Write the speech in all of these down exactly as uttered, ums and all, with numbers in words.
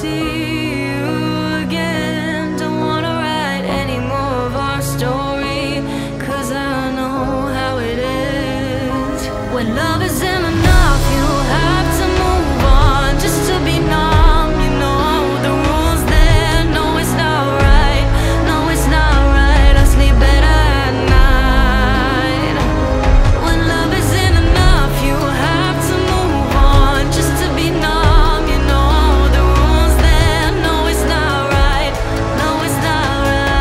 see you again. Don't wanna write any more of our story, 'cause I know how it is. When love isn't enough, you have to move on just to be numb. You know the rules there. No, it's not right. No, it's not right. I sleep better at night. When love isn't enough, you have to move on just to be numb. You know the rules there. No, it's not right. No, it's not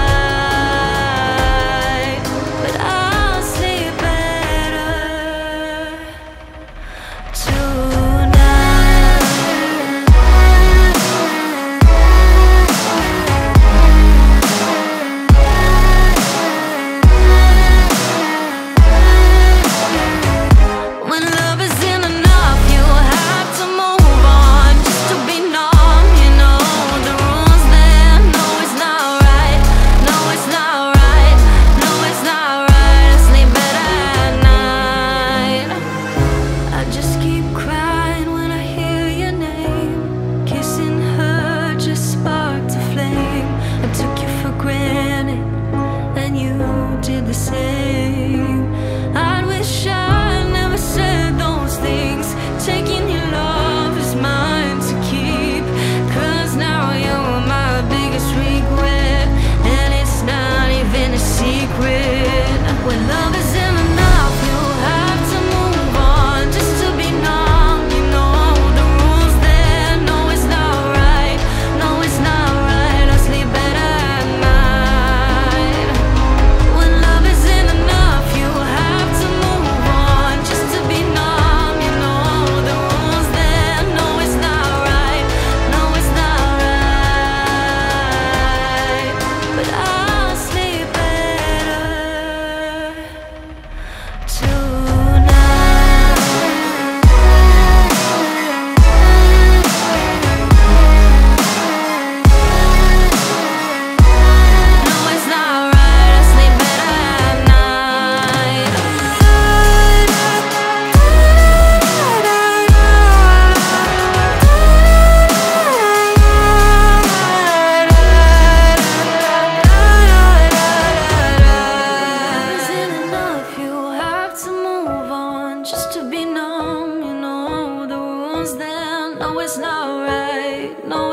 right. But I'll sleep better tonight. When love isn't enough, you have to move on just to be numb. You know the rules there. No, it's not right. No, it's not right. No, it's not right. I sleep better at night. I just keep crying when I hear your name. Kissing her just sparked a flame. I took you for granted, and you did the same. I wish I never said those things. Taking your love is mine to keep, 'cause now you're my biggest regret, and it's not even a secret. When love isn't enough, you have to move on just to be numb. You know the rules there. No, it's not right. No, it's not right. I sleep better at night. When love isn't enough, you have to move on just to be numb. You know the rules there. No, it's not right. No, it's not right. But I'll sleep better tonight. No, it's not right. I sleep better at night. Isn't enough, you have to move on just to be numb. You know the rules then. No, it's not right. No,